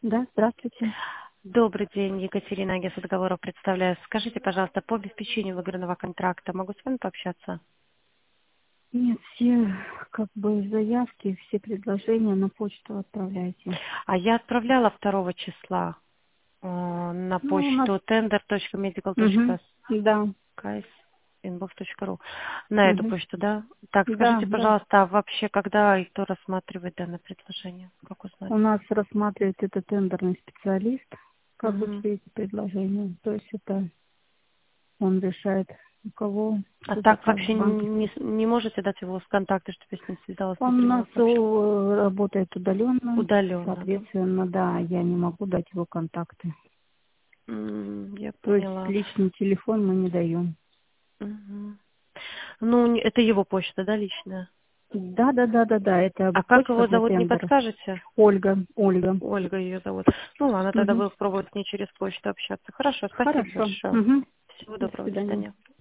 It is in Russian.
Да, здравствуйте. Добрый день, Екатерина, агентство договоров представляю. Скажите, пожалуйста, по обеспечению выигранного контракта могу с вами пообщаться? Нет, все как бы заявки, все предложения на почту отправляйте. А я отправляла 2 числа на Ну, у нас... почту Угу. Да. tender.medical.inbox.ru на эту Угу. почту, да? Так, Да, скажите, да. пожалуйста, а вообще когда и кто рассматривает данное предложение? Как узнать? У нас рассматривает этот тендерный специалист, как бы Мгм. все эти предложения. То есть это он решает, у кого А что так заказы вообще в банке. не можете дать его с контакта, чтобы я с ним связалась, не Он у нас передала сообщение? работает удаленно, Удаленно, да? соответственно, да, я не могу дать его контакты. Я То есть поняла. личный телефон мы не даем. Мгм. Ну, это его почта, да, личная? Да, это А как почта его для зовут, не тендера. подскажете? Ольга. Ольга ее зовут. Ну ладно, тогда Мгм. буду пробовать с ней через почту общаться. Хорошо, спасибо Хорошо. большое. Мгм. Всего До доброго, до свидания. свидания.